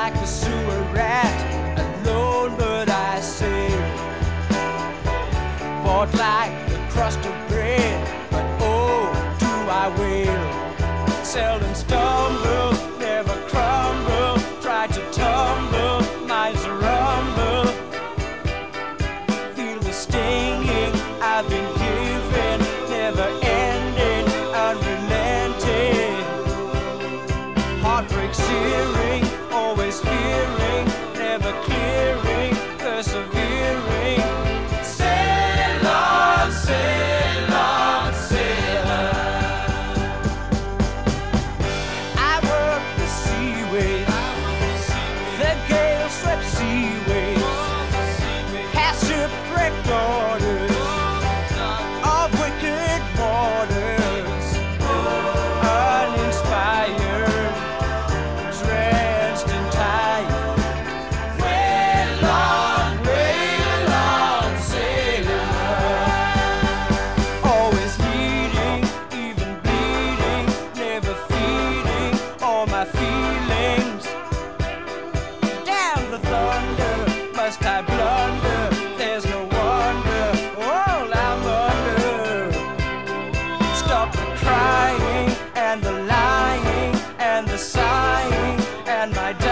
like a sewer rat, alone but I sail. Bought like the crust of bread, but oh, do I wail. Seldom stumble, never crumble, try to tumble, minds rumble. Feel the stinging I've been given, never ending, unrelenting. Heartbreak searing, always fearing, never clearing, persevering. Sail on, sail on, sailor. I work the seaways, the gale swept seaways, past shipwrecked daughters of wicked waters, uninspired, drenched and tired. Wail on, sailor. Always needing, even bleeding, never feeding all my feelings. Damn the thunder, must I blunder? There's no wonder, all I'm under. Stop the crying and the lying and the sighing and my